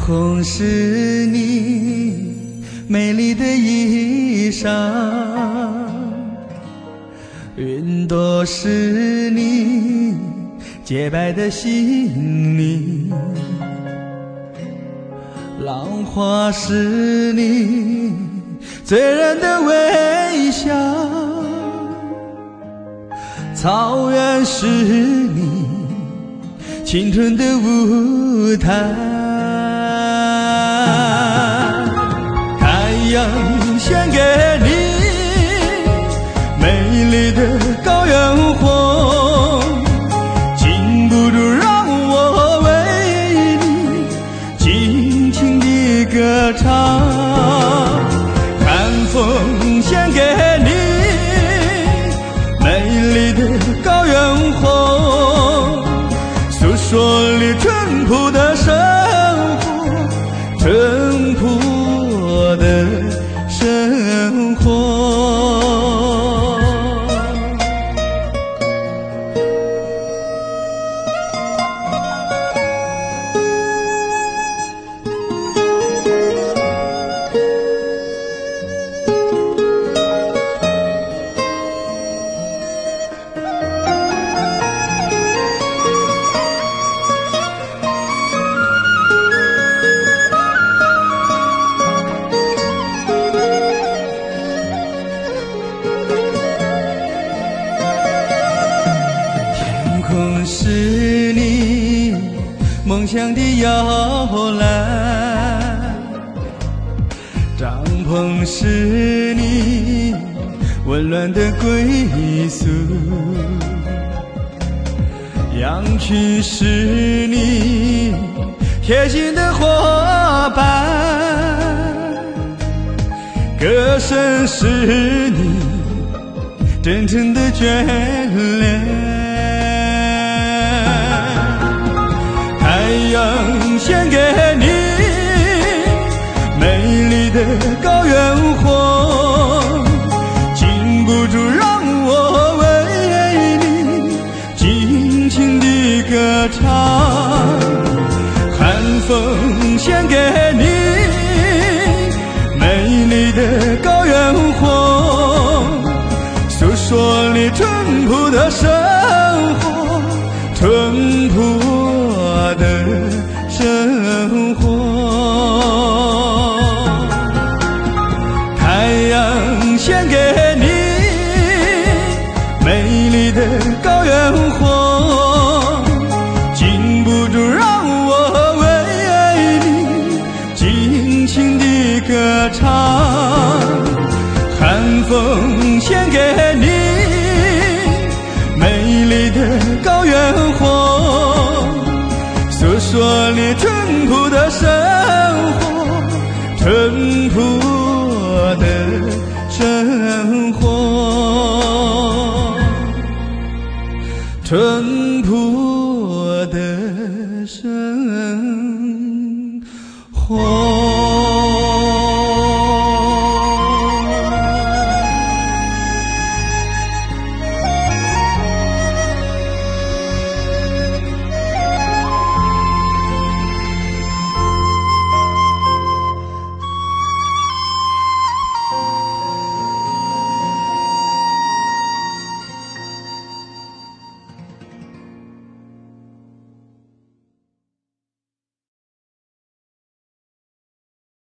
空是你美丽的衣裳，云朵是你洁白的心灵，浪花是你醉人的微笑，草原是你青春的舞台，太阳献给你美丽的高原红，禁不住让我为你尽情地歌唱，寒风献给你美丽的高原红，诉说你淳朴的生活，淳朴的生活。空是你梦想的摇篮，帐篷是你温暖的归宿，羊群是你贴心的伙伴，歌声是你真诚的眷恋，太阳献给你美丽的高原红，禁不住让我为你尽情地歌唱，寒风献给你美丽的高原红，诉说你淳朴的生活，淳朴的生活。太阳献给你美丽的高原红，禁不住让我为你尽情地歌唱，寒风献给你美丽的高原红，诉说你淳朴的生活，淳朴的生活，淳朴的生活。